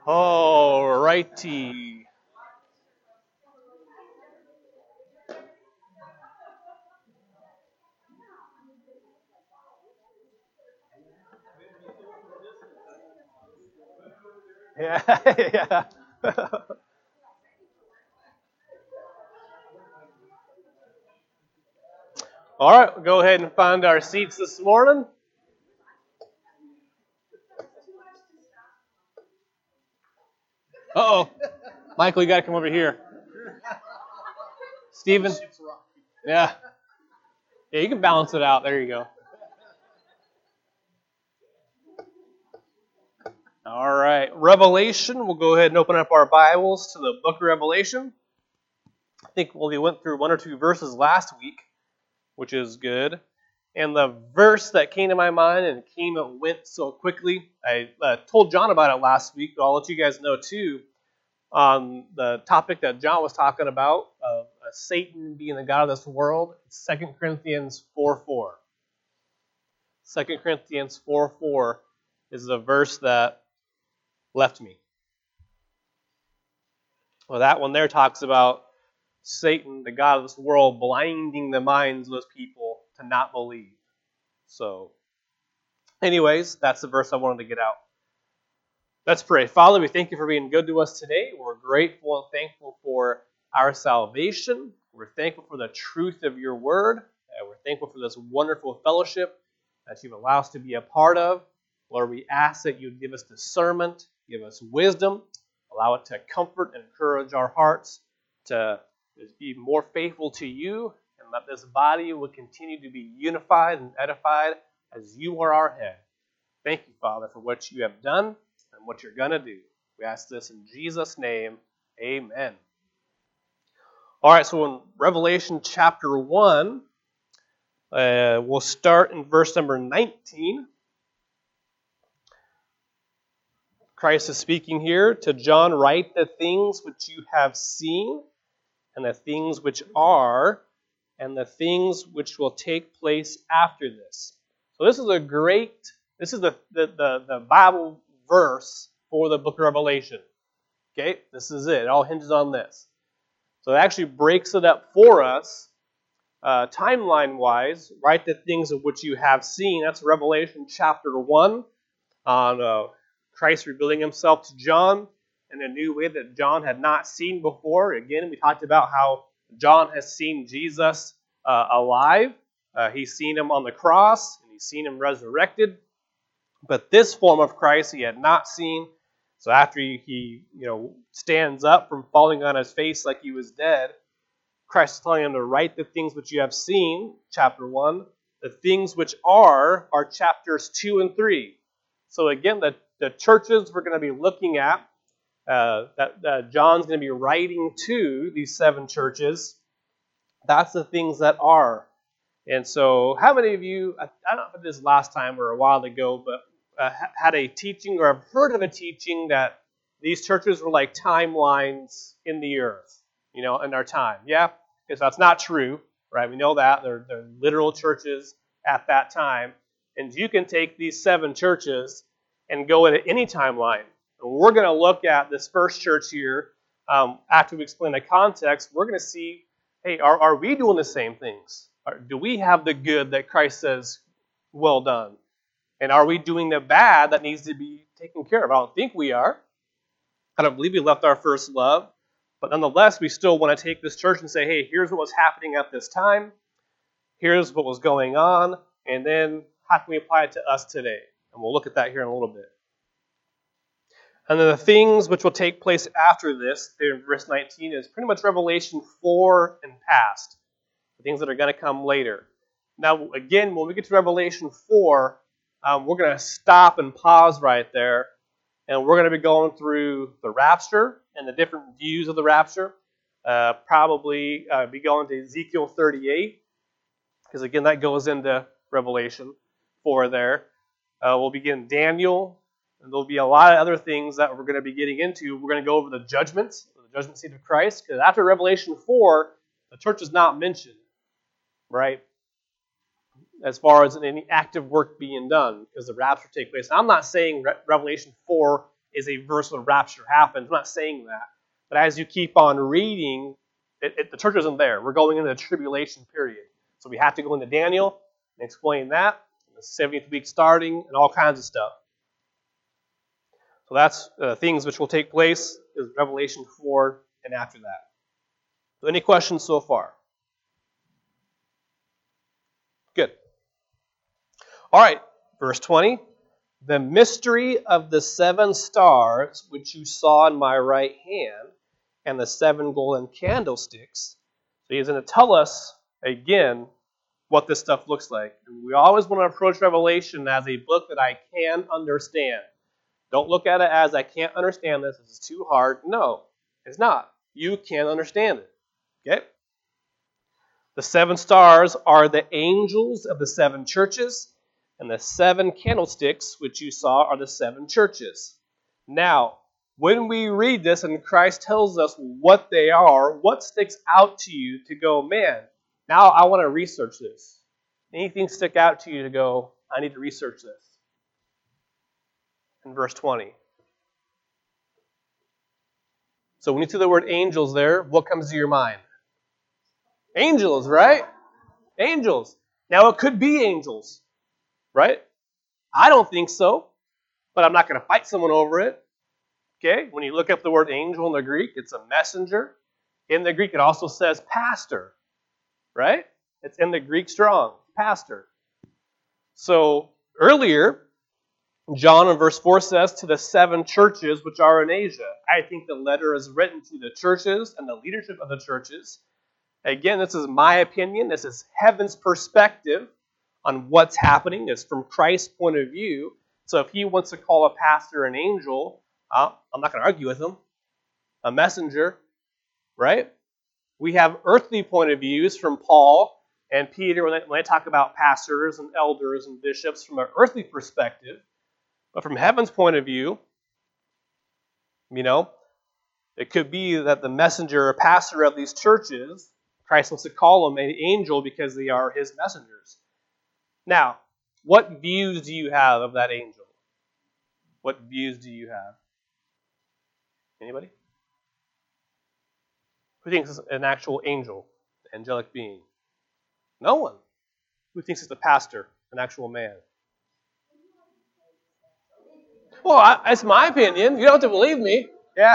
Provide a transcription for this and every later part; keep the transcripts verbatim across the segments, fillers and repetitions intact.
All righty. Yeah, yeah. All right, we'll go ahead and find our seats this morning. Uh-oh. Michael, you got to come over here. Steven? Yeah. Yeah, you can balance it out. There you go. All right, Revelation. We'll go ahead and open up our Bibles to the book of Revelation. I think well, we went through one or two verses last week, which is good. And the verse that came to my mind and came and went so quickly, I uh, told John about it last week, but I'll let you guys know too, on the topic that John was talking about, of uh, Satan being the god of this world. It's Second Corinthians four four. Second Corinthians four four is the verse that left me. Well, that one there talks about Satan, the god of this world, blinding the minds of those people to not believe. So, anyways, that's the verse I wanted to get out. Let's pray. Father, we thank you for being good to us today. We're grateful and thankful for our salvation. We're thankful for the truth of your word. And we're thankful for this wonderful fellowship that you've allowed us to be a part of. Lord, we ask that you give us discernment, give us wisdom, allow it to comfort and encourage our hearts to be more faithful to you, and let this body will continue to be unified and edified as you are our head. Thank you, Father, for what you have done and what you're going to do. We ask this in Jesus' name. Amen. All right, so in Revelation chapter one, uh, we'll start in verse number nineteen. Christ is speaking here to John, write the things which you have seen, and the things which are, and the things which will take place after this. So this is a great, this is the, the, the, the Bible verse for the book of Revelation. Okay, this is it. It all hinges on this. So it actually breaks it up for us, uh, timeline-wise. Write the things of which you have seen. That's Revelation chapter one, on uh, Christ revealing himself to John in a new way that John had not seen before. Again, we talked about how John has seen Jesus uh, alive. Uh, he's seen him on the cross, and he's seen him resurrected. But this form of Christ he had not seen. So after he, he you know, stands up from falling on his face like he was dead, Christ is telling him to write the things which you have seen, chapter one. The things which are, are chapters two and three. So again, the, the churches we're going to be looking at, uh, that uh, John's going to be writing to these seven churches, that's the things that are. And so how many of you, I, I don't know if it is last time or a while ago, but uh, had a teaching or have heard of a teaching that these churches were like timelines in the earth, you know, in our time? Yeah? Because that's not true, right? We know that. They're, they're literal churches at that time. And you can take these seven churches and go at any timeline. And we're going to look at this first church here. Um, after we explain the context, we're going to see, hey, are, are we doing the same things? Or do we have the good that Christ says, well done? And are we doing the bad that needs to be taken care of? I don't think we are. I don't believe we left our first love. But nonetheless, we still want to take this church and say, hey, here's what was happening at this time. Here's what was going on. And then how can we apply it to us today? And we'll look at that here in a little bit. And then the things which will take place after this, there in verse nineteen, is pretty much Revelation four and past. The things that are going to come later. Now, again, when we get to Revelation four, um, we're going to stop and pause right there. And we're going to be going through the rapture and the different views of the rapture. Uh, probably uh, be going to Ezekiel thirty-eight. Because again, that goes into Revelation four there. Uh, we'll begin Daniel, and there'll be a lot of other things that we're going to be getting into. We're going to go over the judgments, the judgment seat of Christ, because after Revelation four, the church is not mentioned, right? As far as any active work being done, because the rapture take place. Now, I'm not saying Re- Revelation four is a verse when rapture happens. I'm not saying that. But as you keep on reading, it, it, the church isn't there. We're going into the tribulation period. So we have to go into Daniel and explain that, the seventieth week starting, and all kinds of stuff. So that's uh, things which will take place is Revelation four and after that. So any questions so far? Good. All right, verse twenty. The mystery of the seven stars which you saw in my right hand and the seven golden candlesticks. So he's going to tell us again what this stuff looks like. And we always want to approach Revelation as a book that I can understand. Don't look at it as I can't understand this. This is too hard. No, it's not. You can understand it. Okay? The seven stars are the angels of the seven churches, and the seven candlesticks which you saw are the seven churches. Now, when we read this and Christ tells us what they are, what sticks out to you to go, man, now I want to research this? Anything stick out to you to go, I need to research this? In verse twenty. So when you see the word angels there, what comes to your mind? Angels, right? Angels. Now it could be angels, right? I don't think so, but I'm not going to fight someone over it. Okay? When you look up the word angel in the Greek, it's a messenger. In the Greek, it also says pastor, right? It's in the Greek strong, pastor. So earlier, John in verse four says, to the seven churches which are in Asia. I think the letter is written to the churches and the leadership of the churches. Again, this is my opinion. This is heaven's perspective on what's happening. It's from Christ's point of view. So if he wants to call a pastor an angel, uh, I'm not going to argue with him. A messenger, right? We have earthly point of views from Paul and Peter when they, when they talk about pastors and elders and bishops from an earthly perspective. But from heaven's point of view, you know, it could be that the messenger or pastor of these churches, Christ wants to call them an angel because they are his messengers. Now, what views do you have of that angel? What views do you have? Anybody? Who thinks it's an actual angel, angelic being? No one. Who thinks it's a pastor, an actual man? Well, I, that's my opinion. You don't have to believe me. Yeah.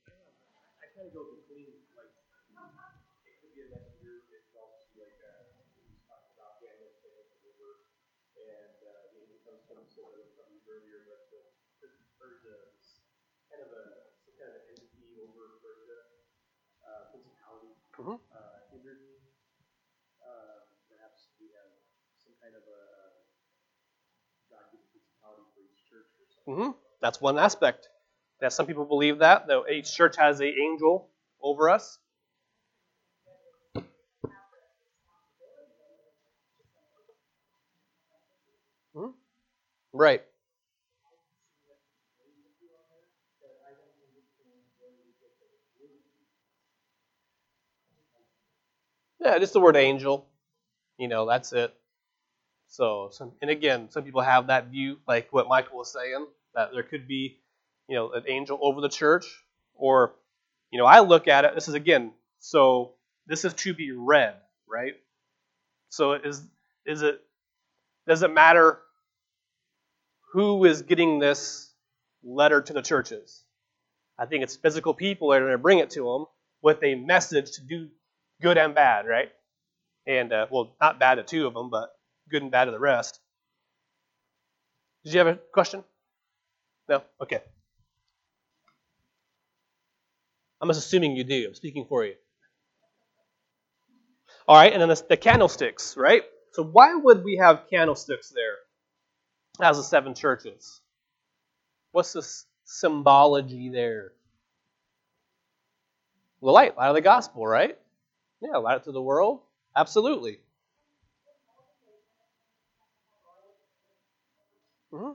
Mm-hmm. Mm-hmm. That's one aspect. That some people believe that, that each church has an angel over us. Mm-hmm. Right. Yeah, just the word angel. You know, that's it. So, some, and again, some people have that view, like what Michael was saying, that there could be, you know, an angel over the church. Or, you know, I look at it, this is again, so this is to be read, right? So is is it, does it matter who is getting this letter to the churches? I think it's physical people that are going to bring it to them with a message to do good and bad, right? And, uh, well, not bad to two of them, but good and bad to the rest. Did you have a question? No? Okay. I'm just assuming you do. I'm speaking for you. All right, and then the, the candlesticks, right? So why would we have candlesticks there as the seven churches? What's the symbology there? The light, light of the gospel, right? Yeah, light it to the world. Absolutely. Mm-hmm.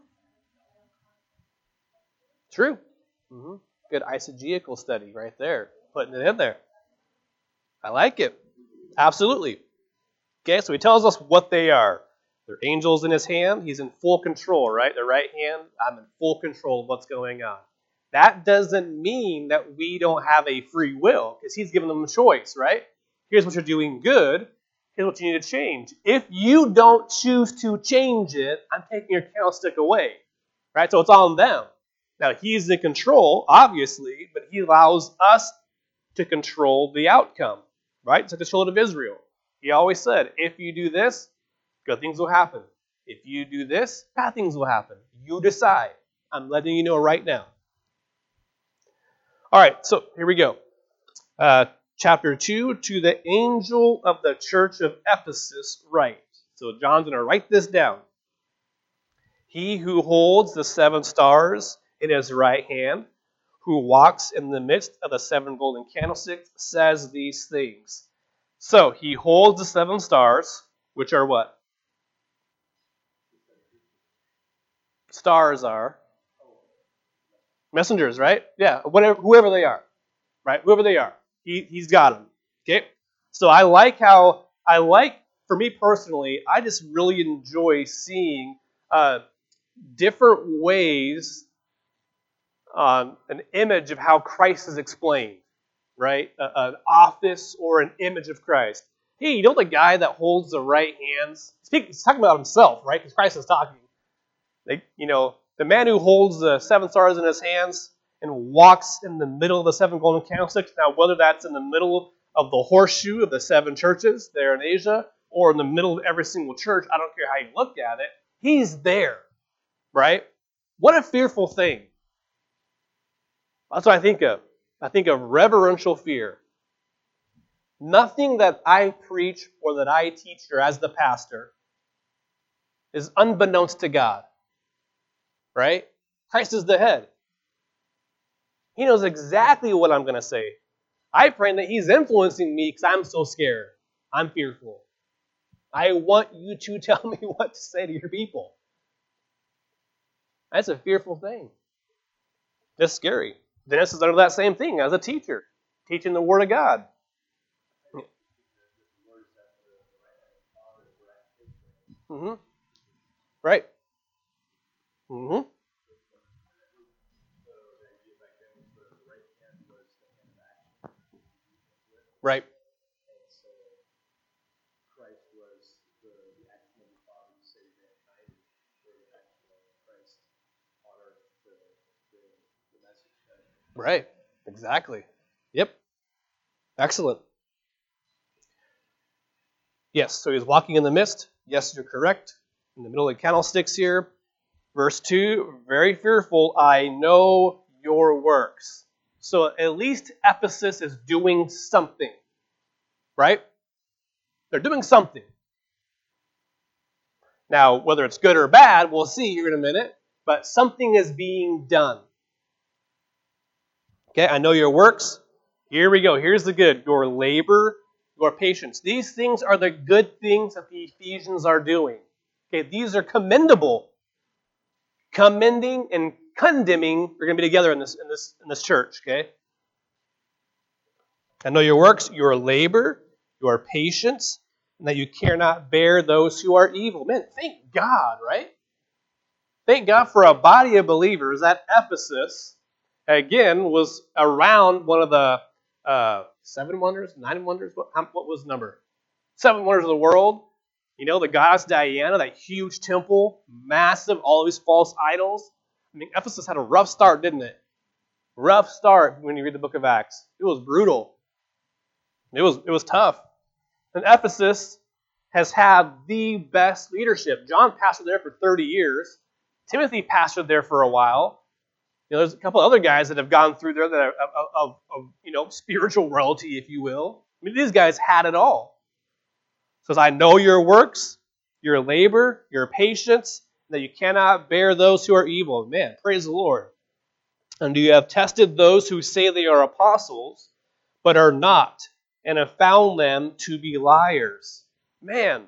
True. Mm-hmm. Good eisegetical study right there. Putting it in there. I like it. Absolutely. Okay, so he tells us what they are. They're angels in his hand. He's in full control, right? The right hand, I'm in full control of what's going on. That doesn't mean that we don't have a free will, because he's given them a choice, right? Here's what you're doing good. Here's what you need to change. If you don't choose to change it, I'm taking your candlestick away, right? So it's on them. Now, he's in control, obviously, but he allows us to control the outcome, right? It's like the children of Israel. He always said, if you do this, good things will happen. If you do this, bad things will happen. You decide. I'm letting you know right now. All right, so here we go. Uh, chapter two, to the angel of the church of Ephesus write. So John's going to write this down. He who holds the seven stars in his right hand, who walks in the midst of the seven golden candlesticks, says these things. So he holds the seven stars, which are what? Stars are messengers, right? Yeah, whatever, whoever they are, right? Whoever they are, he he's got them. Okay, so I like how I like for me personally, I just really enjoy seeing uh, different ways, um, an image of how Christ is explained, right? A, an office or an image of Christ. Hey, you know the guy that holds the right hands? He's talking about himself, right? Because Christ is talking. Like, you know, the man who holds the seven stars in his hands and walks in the middle of the seven golden candlesticks. Now, whether that's in the middle of the horseshoe of the seven churches there in Asia or in the middle of every single church, I don't care how you look at it, he's there, right? What a fearful thing. That's what I think of. I think of reverential fear. Nothing that I preach or that I teach or as the pastor is unbeknownst to God. Right? Christ is the head. He knows exactly what I'm going to say. I pray that he's influencing me because I'm so scared. I'm fearful. I want you to tell me what to say to your people. That's a fearful thing. It's scary. Dennis is under that same thing as a teacher, teaching the Word of God. Mm-hmm. Right. Mm-hmm. Right. Right. Exactly. Yep. Excellent. Yes, so he's walking in the mist. Yes, you're correct. In the middle of the candlesticks here. Verse two, very fearful, I know your works. So at least Ephesus is doing something. Right? They're doing something. Now, whether it's good or bad, we'll see here in a minute. But something is being done. Okay, I know your works. Here we go. Here's the good. Your labor, your patience. These things are the good things that the Ephesians are doing. Okay, these are commendable. Commending and condemning are going to be together in this in this in this church. Okay. I know your works, your labor, your patience, and that you care not bear those who are evil. Man, thank God, right? Thank God for a body of believers at Ephesus. Again, was around one of the uh, seven wonders, nine wonders. What, what was the number? Seven wonders of the world. You know, the goddess Diana, that huge temple, massive, all these false idols. I mean, Ephesus had a rough start, didn't it? Rough start when you read the book of Acts. It was brutal. It was it was tough. And Ephesus has had the best leadership. John pastored there for thirty years. Timothy pastored there for a while. You know, there's a couple other guys that have gone through there that are of, of, of you know, spiritual royalty, if you will. I mean, these guys had it all. It says, I know your works, your labor, your patience, that you cannot bear those who are evil. Man, praise the Lord. And you have tested those who say they are apostles, but are not, and have found them to be liars. Man,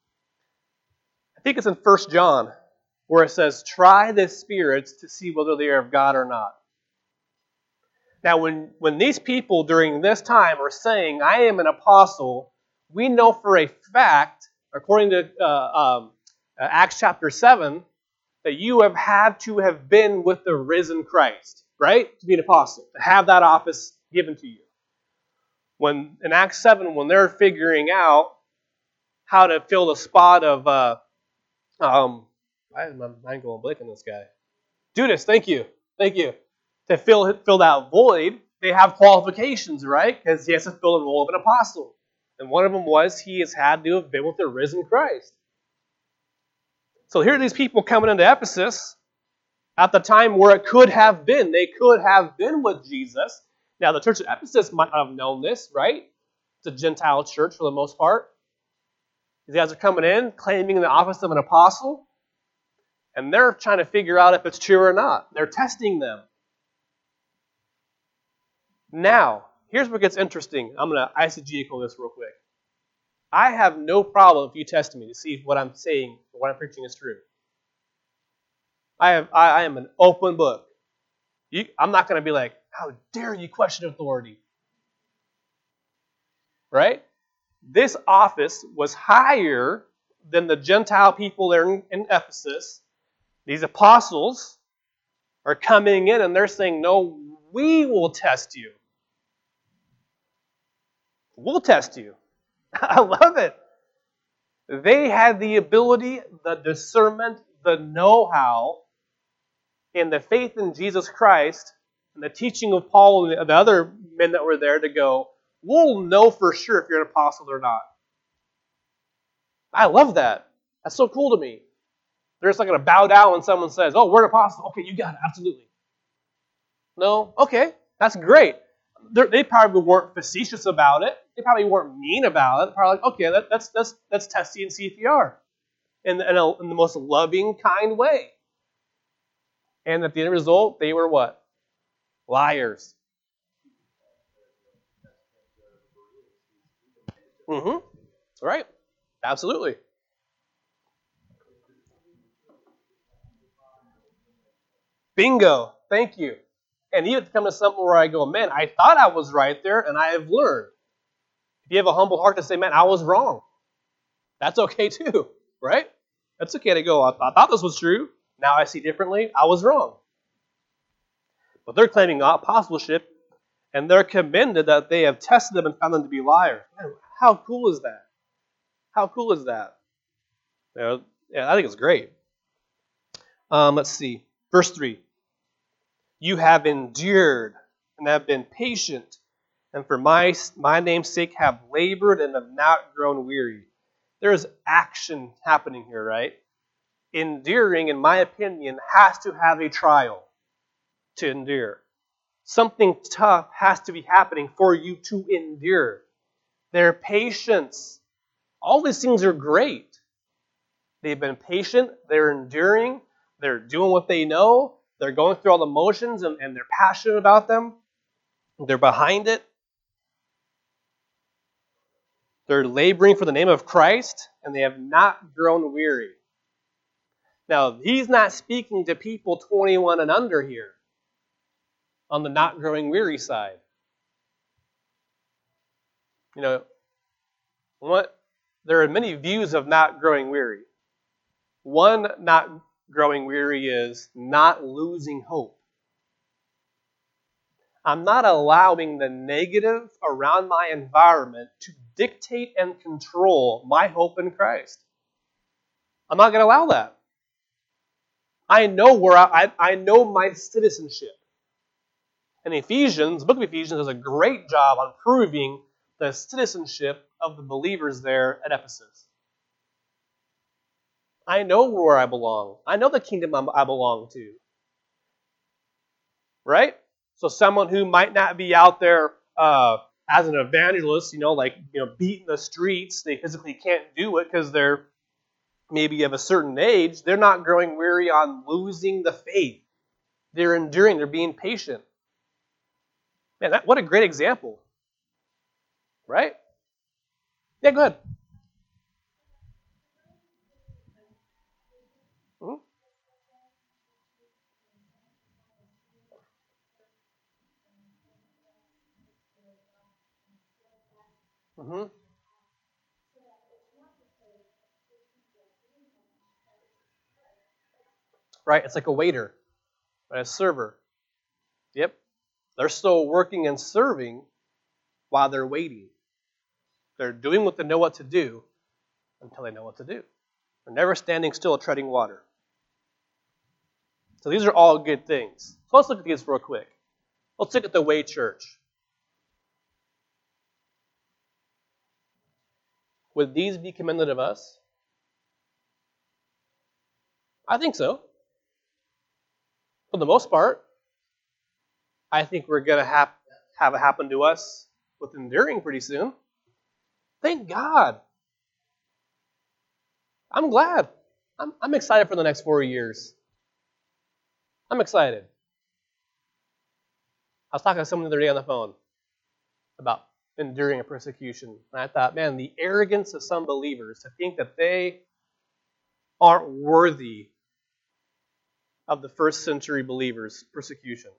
I think it's in First John, where it says, try the spirits to see whether they are of God or not. Now, when, when these people during this time are saying, I am an apostle, we know for a fact, according to uh, um, uh, Acts chapter seven, that you have had to have been with the risen Christ. right? To be an apostle, to have that office given to you. When in Acts seven, when they're figuring out how to fill the spot of, uh, um, why is my mind going blank on this guy? Judas, thank you, thank you. To fill fill that void, they have qualifications, right? Because he has to fill the role of an apostle. And one of them was he has had to have been with the risen Christ. So here are these people coming into Ephesus at the time where it could have been. They could have been with Jesus. Now, the church at Ephesus might not have known this, right? It's a Gentile church for the most part. These guys are coming in, claiming the office of an apostle, and they're trying to figure out if it's true or not. They're testing them. Now, here's what gets interesting. I'm going to eisegetical this real quick. I have no problem if you test me to see if what I'm saying, what I'm preaching is true. I have, I, I am an open book. You, I'm not going to be like, how dare you question authority? Right? This office was higher than the Gentile people there in, in Ephesus. These apostles are coming in and they're saying, no, we will test you. We'll test you. I love it. They had the ability, the discernment, the know-how, and the faith in Jesus Christ, and the teaching of Paul and the other men that were there to go, we'll know for sure if you're an apostle or not. I love that. That's so cool to me. They're just not going to bow down when someone says, oh, we're an apostle. Okay, you got it. Absolutely. No? Okay, that's great. They're, they probably weren't facetious about it. They probably weren't mean about it. Probably like, okay, that, that's that's that's testy and see if you are. In, in, a, in the most loving, kind way. And at the end result, they were what? Liars. Mm-hmm. Right. Absolutely. Bingo. Thank you. And you have to come to something where I go, man, I thought I was right there, and I have learned. If you have a humble heart to say, man, I was wrong, that's okay too, right? That's okay to go, I, I thought this was true. Now I see differently. I was wrong. But they're claiming apostleship, and they're commended that they have tested them and found them to be liars. Man, how cool is that? How cool is that? You know, yeah, I think it's great. Um, let's see. Verse three. You have endured and have been patient, and for my, my name's sake have labored and have not grown weary. There's action happening here, right? Enduring, in my opinion, has to have a trial to endure. Something tough has to be happening for you to endure. Their patience. All these things are great. They've been patient, they're enduring, they're doing what they know, they're going through all the motions and, and they're passionate about them. They're behind it. They're laboring for the name of Christ, and they have not grown weary. Now, he's not speaking to people twenty-one and under here on the not growing weary side. You know, what there are many views of not growing weary. One not growing weary is not losing hope. I'm not allowing the negative around my environment to dictate and control my hope in Christ. I'm not going to allow that. I know where I, I, I know my citizenship. And Ephesians, the book of Ephesians does a great job on proving the citizenship of the believers there at Ephesus. I know where I belong. I know the kingdom I belong to. Right? So someone who might not be out there uh, as an evangelist, you know, like, you know, beating the streets, they physically can't do it because they're maybe of a certain age, they're not growing weary on losing the faith. They're enduring, they're being patient. Man, that, what a great example. Right? Yeah, go ahead. Mm-hmm. Mm-hmm. Right, it's like a waiter, right? A server. Yep. They're still working and serving while they're waiting. They're doing what they know what to do until they know what to do. They're never standing still treading water. So these are all good things. So let's look at these real quick. Let's look at the Way Church. Would these be commended of us? I think so. For the most part. I think we're going to have, have it happen to us with enduring pretty soon. Thank God. I'm glad. I'm, I'm excited for the next four years. I'm excited. I was talking to someone the other day on the phone about enduring a persecution. And I thought, man, the arrogance of some believers to think that they aren't worthy of the first century believers' persecution.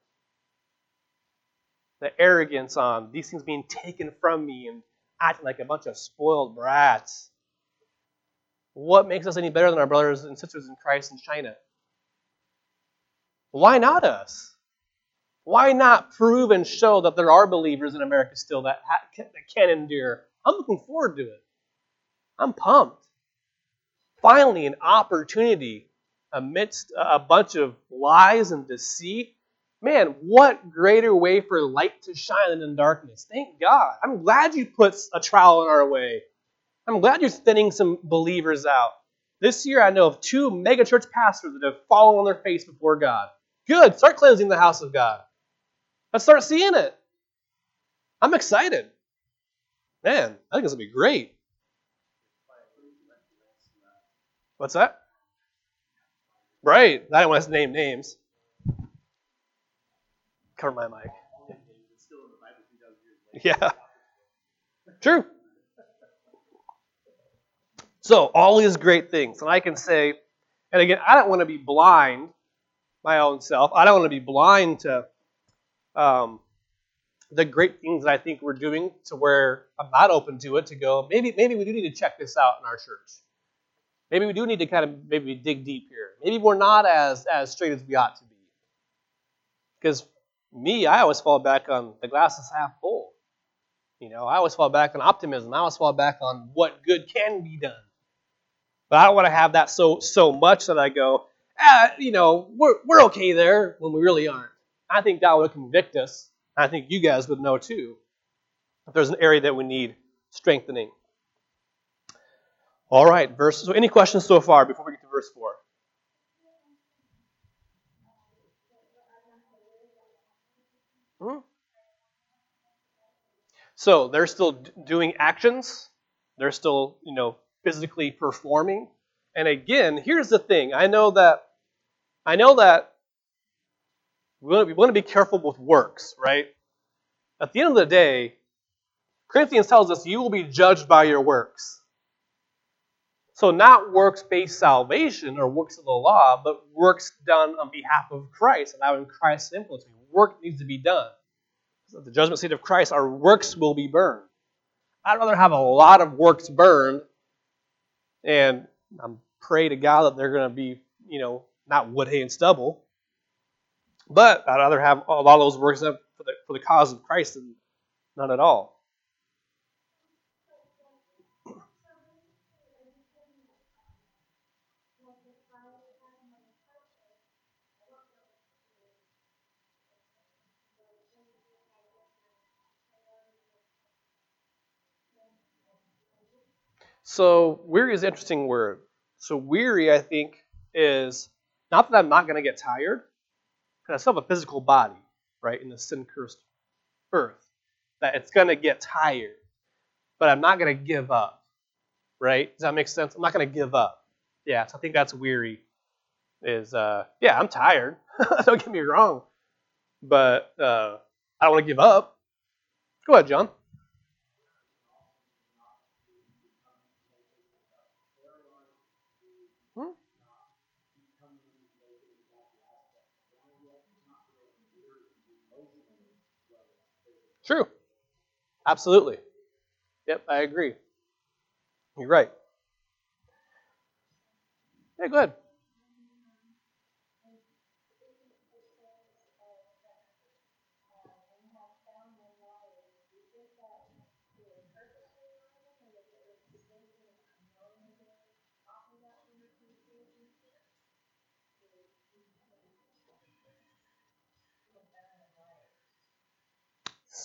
The arrogance on these things being taken from me and acting like a bunch of spoiled brats. What makes us any better than our brothers and sisters in Christ in China? Why not us? Why not prove and show that there are believers in America still that, ha- that can endure? I'm looking forward to it. I'm pumped. Finally, an opportunity amidst a bunch of lies and deceit. Man, what greater way for light to shine than in darkness? Thank God. I'm glad you put a trial in our way. I'm glad you're thinning some believers out. This year, I know of two megachurch pastors that have fallen on their face before God. Good. Start cleansing the house of God. Let's start seeing it. I'm excited. Man, I think it's going to be great. What's that? Right. I don't want to name names. Cover my mic. Yeah. True. So, all these great things. And I can say, and again, I don't want to be blind, my own self. I don't want to be blind to um, the great things that I think we're doing to where I'm not open to it, to go, maybe maybe we do need to check this out in our church. Maybe we do need to kind of maybe dig deep here. Maybe we're not as, as straight as we ought to be. Because me, I always fall back on the glass is half full. You know, I always fall back on optimism. I always fall back on what good can be done. But I don't want to have that so so much that I go, ah, you know, we're we're okay there when we really aren't. I think God would convict us. I think you guys would know too if there's an area that we need strengthening. All right, verse. So any questions so far before we get to verse four? Hmm? So they're still d- doing actions. They're still, you know, physically performing. And again, here's the thing. I know that I know that we want to be, we want to be careful with works, right? At the end of the day, Corinthians tells us you will be judged by your works. So not works-based salvation or works of the law, but works done on behalf of Christ, allowing Christ to influence me. Work needs to be done. So at the judgment seat of Christ, our works will be burned. I'd rather have a lot of works burned, and I'm pray to God that they're going to be, you know, not wood, hay, and stubble. But I'd rather have a lot of those works done for the, for the cause of Christ than none at all. So weary is an interesting word. So weary, I think, is not that I'm not going to get tired, because I still have a physical body, right, in the sin-cursed earth, that it's going to get tired, but I'm not going to give up, right? Does that make sense? I'm not going to give up. Yeah, so I think that's weary. Is uh, yeah, I'm tired. Don't get me wrong, but uh, I don't want to give up. Go ahead, John. Hmm? True. Absolutely. Yep, I agree. You're right. Yeah, go ahead.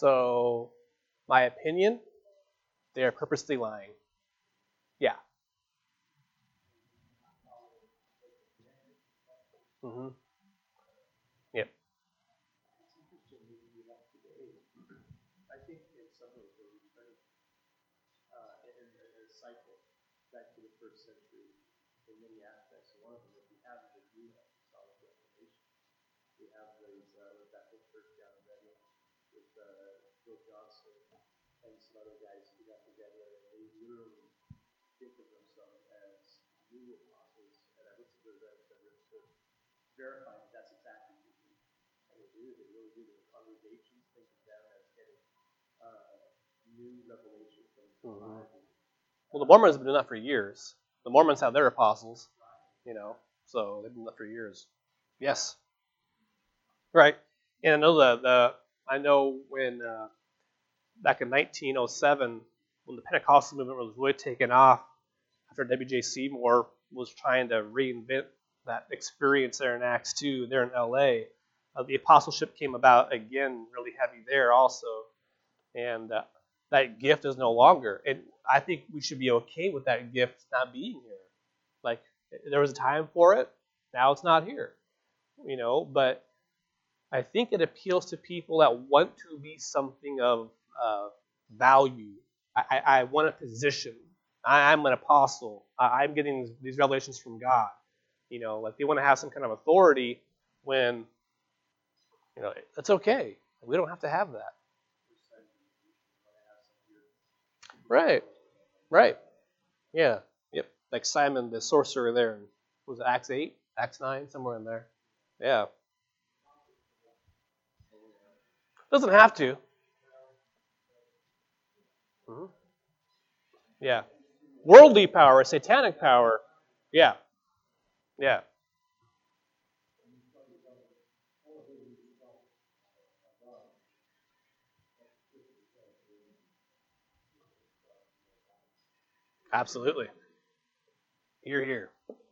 So, my opinion, they are purposely lying. Yeah. Mm-hmm. Yep. I think in some ways we're returning uh, in, in a cycle back to the first century in many aspects. One of them that we have is a new apostolic reformation. We have these uh, with that whole church down in Redmond with uh, Bill Johnson and some other guys who got together and they literally think of themselves as new apostles. And I looked at those guys that were to verify that that's exactly what they do. And they do, they really do. The congregations think of them as getting uh, new revelation from the Mm-hmm. Bible. Well, the Mormons have been doing that for years. The Mormons have their apostles, you know, so they've been doing that for years. Yes. Right. And I know the, the I know when uh, back in nineteen oh seven, when the Pentecostal movement was really taken off, after W J Seymour was trying to reinvent that experience there in Acts two, there in L A, uh, the apostleship came about again, really heavy there also, and uh, that gift is no longer. And I think we should be okay with that gift not being here. Like, there was a time for it, now it's not here, you know. But I think it appeals to people that want to be something of uh, value. I, I, I want a position. I, I'm an apostle. I, I'm getting these revelations from God. You know, like they want to have some kind of authority when, you know, it's okay. We don't have to have that. Right. Right. Yeah. Yep. Like Simon the sorcerer there. Was it Acts eight? Acts nine? Somewhere in there. Yeah. Doesn't have to. Mm-hmm. Yeah. Worldly power, satanic power. Yeah. Yeah. Absolutely. Here, here.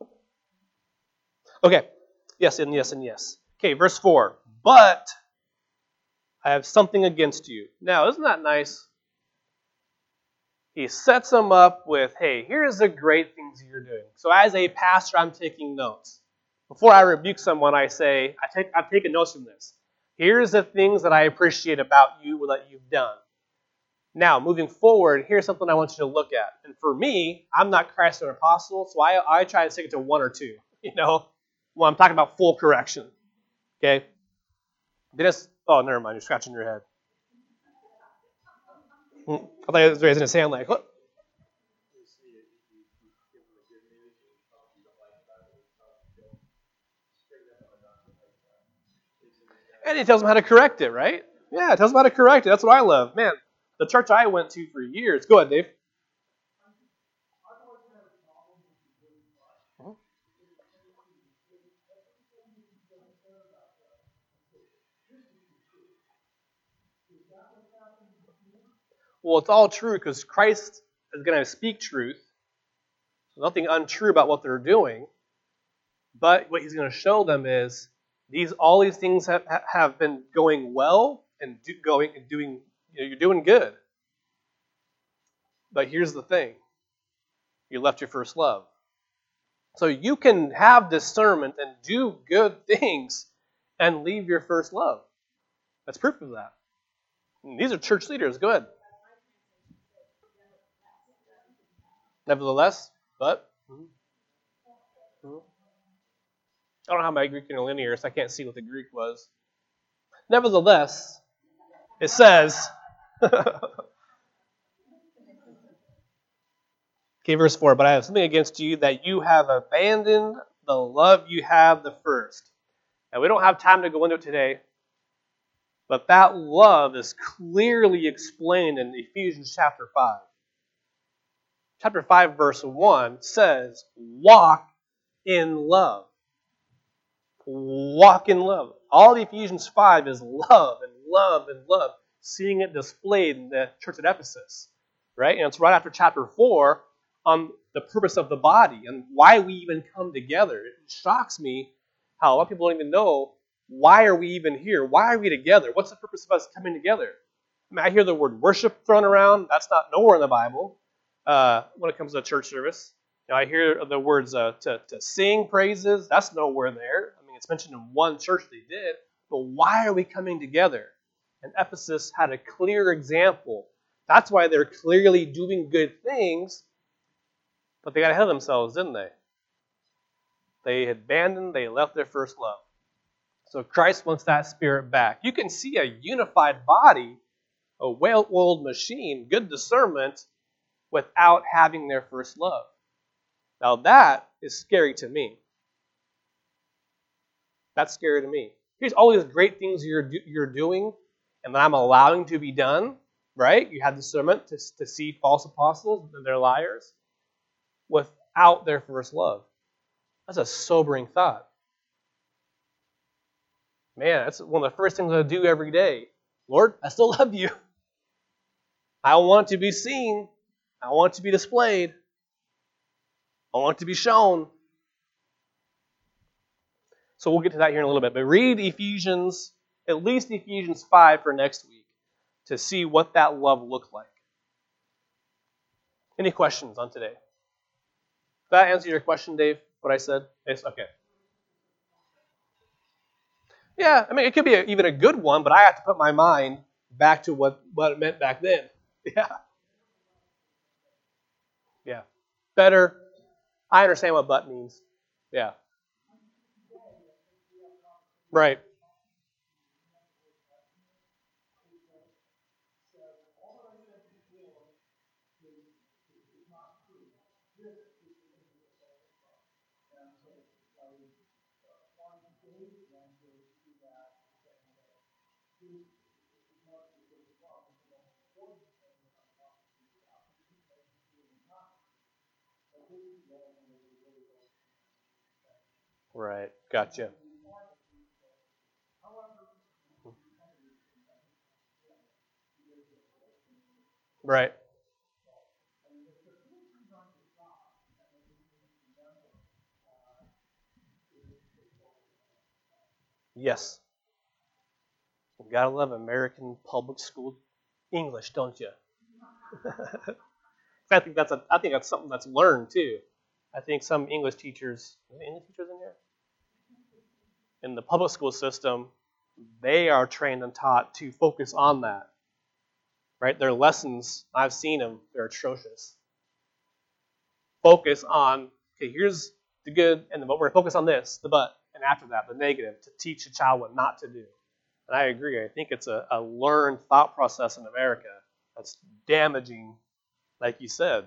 Okay. Yes, and yes, and yes. Okay, verse four. But I have something against you. Now, isn't that nice? He sets them up with, hey, here's the great things you're doing. So as a pastor, I'm taking notes. Before I rebuke someone, I say, I take, I'm taking notes from this. Here's the things that I appreciate about you or that you've done. Now, moving forward, here's something I want you to look at. And for me, I'm not Christ or an apostle, so I, I try to stick it to one or two, you know, when I'm talking about full correction. Okay? Dennis, oh, never mind, you're scratching your head. I thought he was raising his hand like, what? And he tells them how to correct it, right? Yeah, it tells them how to correct it. That's what I love. Man, the church I went to for years. Go ahead, Dave. Well, it's all true because Christ is going to speak truth. There's nothing untrue about what they're doing. But what he's going to show them is these all these things have, have been going well and do, going and doing. You know, you're doing good. But here's the thing: you left your first love. So you can have discernment and do good things and leave your first love. That's proof of that. And these are church leaders. Go ahead. Nevertheless, but mm-hmm. I don't have my Greek interlinear, so I can't see what the Greek was. Nevertheless, it says, okay, verse four, but I have something against you that you have abandoned the love you have the first. Now, we don't have time to go into it today, but that love is clearly explained in Ephesians chapter five. Chapter five, verse one says, walk in love. Walk in love. All of Ephesians five is love and love and love. Seeing it displayed in the church at Ephesus. Right? And it's right after chapter four on the purpose of the body and why we even come together. It shocks me how a lot of people don't even know, why are we even here? Why are we together? What's the purpose of us coming together? I mean, I hear the word worship thrown around. That's not nowhere in the Bible uh, when it comes to church service. You know, I hear the words uh, to, to sing praises. That's nowhere there. I mean, it's mentioned in one church they did. But why are we coming together? And Ephesus had a clear example. That's why they're clearly doing good things, but they got ahead of themselves, didn't they? They had abandoned, they left their first love. So Christ wants that spirit back. You can see a unified body, a well-oiled machine, good discernment, without having their first love. Now that is scary to me. That's scary to me. Here's all these great things you're you're doing, and that I'm allowing to be done, right? You have discernment to, to see false apostles and they're liars without their first love. That's a sobering thought. Man, that's one of the first things I do every day. Lord, I still love you. I want to be seen. I want to be displayed. I want to be shown. So we'll get to that here in a little bit. But read Ephesians, at least Ephesians five for next week, to see what that love looked like. Any questions on today? Did that answer your question, Dave, what I said? Yes? Okay. Yeah, I mean, it could be a, even a good one, but I have to put my mind back to what, what it meant back then. Yeah. Yeah. Better. I understand what but means. Yeah. Right. Right. Gotcha. Right. Yes. You gotta love American public school English, don't you? I think that's a. I think that's something that's learned too. I think some English teachers, are there English teachers in here? In the public school system, they are trained and taught to focus on that. Right? Their lessons, I've seen them, they're atrocious. Focus on, okay, here's the good, and the, but we're going to focus on this, the but, and after that, the negative, to teach a child what not to do. And I agree. I think it's a, a learned thought process in America that's damaging, like you said.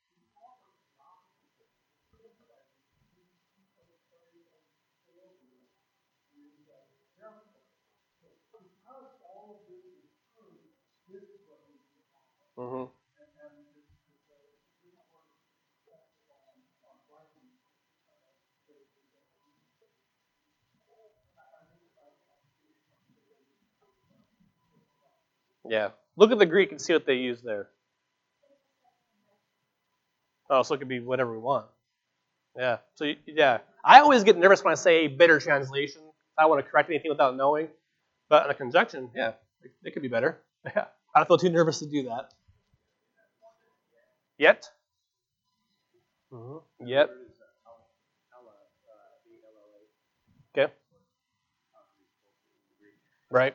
Mm-hmm. Yeah. Look at the Greek and see what they use there. Oh, so it could be whatever we want. Yeah. So, yeah. I always get nervous when I say a better translation. I don't want to correct anything without knowing. But in a conjunction, yeah, it, it could be better. Yeah. I don't feel too nervous to do that. Yet? Mm-hmm. Yet. Okay. Right.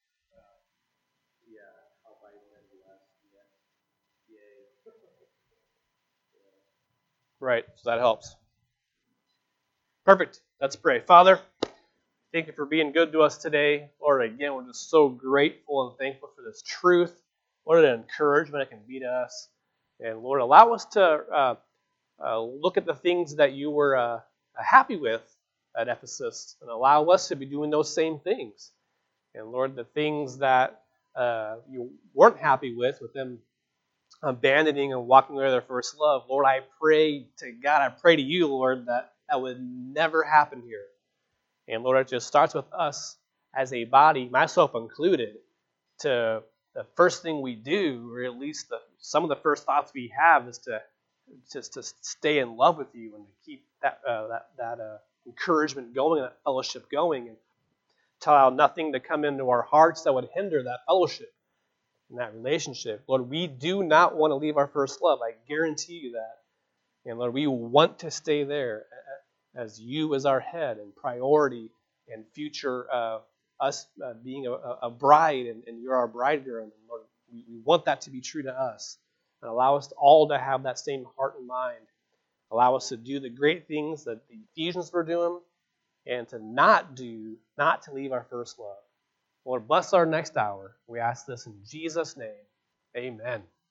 Right. So that helps. Perfect. Let's pray. Father, thank you for being good to us today. Lord, again, we're just so grateful and thankful for this truth. What an encouragement it can be to us. And Lord, allow us to uh, uh, look at the things that you were uh, happy with at Ephesus and allow us to be doing those same things. And Lord, the things that uh, you weren't happy with, with them abandoning and walking away their first love, Lord, I pray to God, I pray to you, Lord, that that would never happen here. And Lord, it just starts with us as a body, myself included, to the first thing we do, or at least the, some of the first thoughts we have, is to just to stay in love with you and to keep that uh, that that uh, encouragement going, that fellowship going, and to allow nothing to come into our hearts that would hinder that fellowship. in that relationship. Lord, we do not want to leave our first love. I guarantee you that. And Lord, we want to stay there as you as our head and priority and future uh, us uh, being a, a bride and, and you're our bridegroom. And Lord, we, we want that to be true to us. And allow us all to have that same heart and mind. Allow us to do the great things that the Ephesians were doing and to not do, not to leave our first love. Lord, bless our next hour. We ask this in Jesus' name. Amen.